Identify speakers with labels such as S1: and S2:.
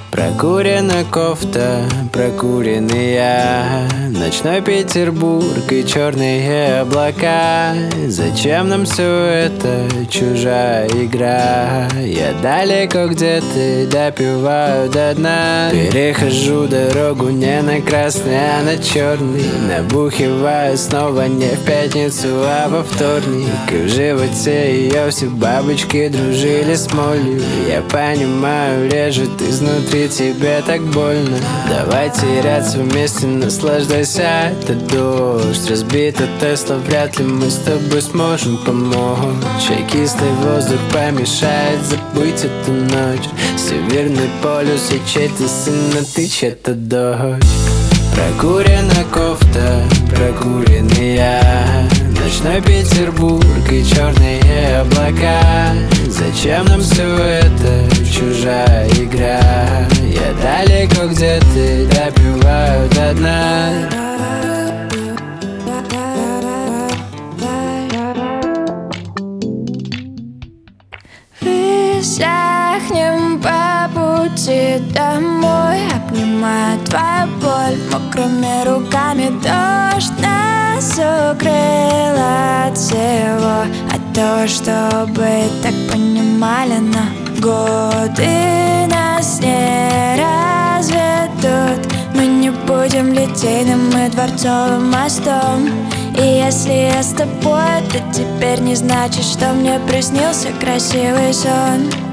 S1: Прокурена кофта, прокуренный я, ночной Петербург и черные облака. Зачем нам все это, чужая игра? Я далеко, где ты, допиваю до дна. Перехожу дорогу не на красный, а на черный. Набухиваю снова не в пятницу, а во вторник. И в животе ее все бабочки дружили с молью. Я понимаю, лежит изнутри, тебе так больно. Давай теряться вместе, наслаждайся. Это дождь, разбита Тесла, вряд ли мы с тобой сможем помочь. А кислый воздух помешает забыть эту ночь. Северный полюс, я чей-то сын, а ты чья-то дочь. Прокурена кофта, прокуренный я, ночной Петербург и черные облака. Зачем нам все это, чужая игра? Я далеко, где ты, допиваю до дна.
S2: Высохнем по пути домой, обнимая твою боль мокрыми руками. Дождь нас укрыл от всего, от того, чтобы так понимали, но годы нас не разведут. Мы не будем литейным и дворцовым мостом. И если я с тобой, то теперь не значит, что мне приснился красивый сон.